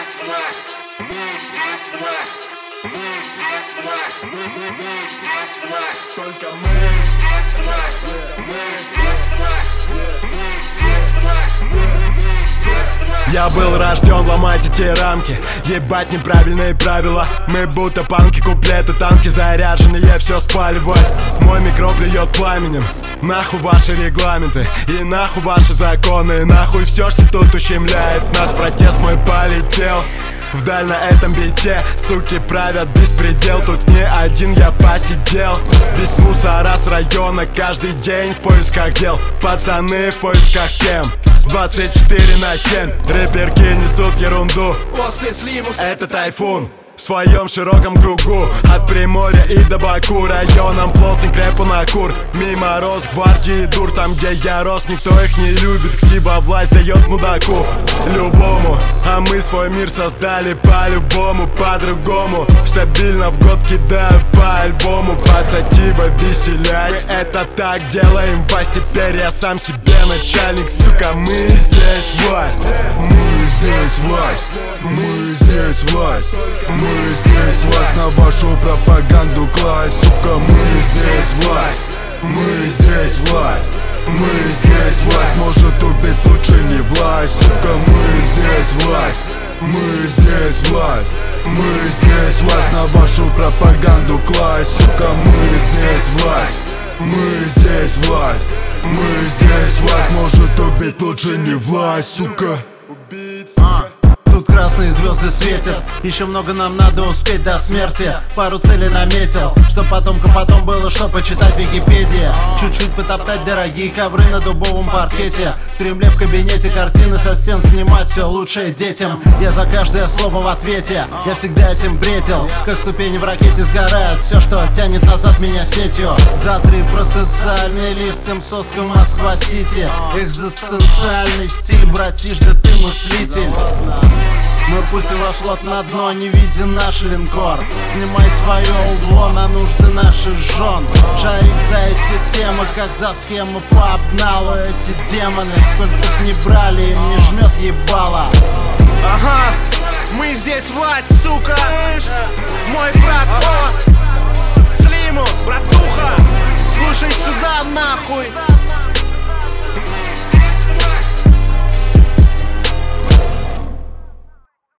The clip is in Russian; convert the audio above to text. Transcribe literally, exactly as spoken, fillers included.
здесь власть, мы здесь власть, мы здесь власть, мы здесь власть, только мы здесь власть, мы здесь власть, мы здесь власть, мы здесь власть. Я был рожден ломать эти рамки, ебать неправильные правила. Мы будто панки, куплеты, танки заряженные, все спаливают. Мой микро плюет пламенем. Нахуй ваши регламенты и нахуй ваши законы, нахуй все, что тут ущемляет нас. Протест мой полетел вдаль на этом бите. Суки правят беспредел, тут не один я посидел. Ведь мусора с района каждый день в поисках дел. Пацаны в поисках тем двадцать четыре на семь. Рэперки несут ерунду, После Слимуса это тайфун в своем широком кругу. От Приморья и до Баку районом плотный крепу на кур. Мимо Росгвардии дур, там где я рос, никто их не любит. Ксиба власть дает мудаку любому, а мы свой мир создали по-любому, по-другому. Стабильно в год кидаю по альбому, пацатива веселясь. Мы это так делаем, власть, теперь я сам себе начальник. Сука, мы здесь власть, мы здесь власть, мы здесь власть. Мы здесь власть, на вашу пропаганду класть. Сука, мы здесь власть, мы здесь власть, мы здесь власть. Может убить, лучше не власть. Сука, мы здесь власть, мы здесь власть, мы здесь власть. На вашу пропаганду класть. Сука, мы здесь власть, мы здесь власть, мы здесь власть. Может убить, лучше не власть. Сука. Тут красные звезды светят, еще много нам надо успеть до смерти. Пару целей наметил, чтоб потомкам потом было что почитать в Википедии. Чуть-чуть потоптать дорогие ковры на дубовом паркете. В Кремле в кабинете картины со стен снимать все лучшее детям. Я за каждое слово в ответе, я всегда этим бредил. Как ступени в ракете сгорают, все, что тянет назад меня сетью. За три про социальный лифт, Семсовская, Москва-Сити. Экзистенциальный стиль, братиш, да ты мыслитель. Мы пустим ваш флот на дно, не виден наш линкор. Снимай свое угло на нужды наших жен. Жарить за эти темы, как за схему по обналу. Эти демоны, сколько тут не брали, им не жмет ебало. Ага, мы здесь власть, сука. Мой брат Ост, Слимус, братуха, слушай сюда нахуй.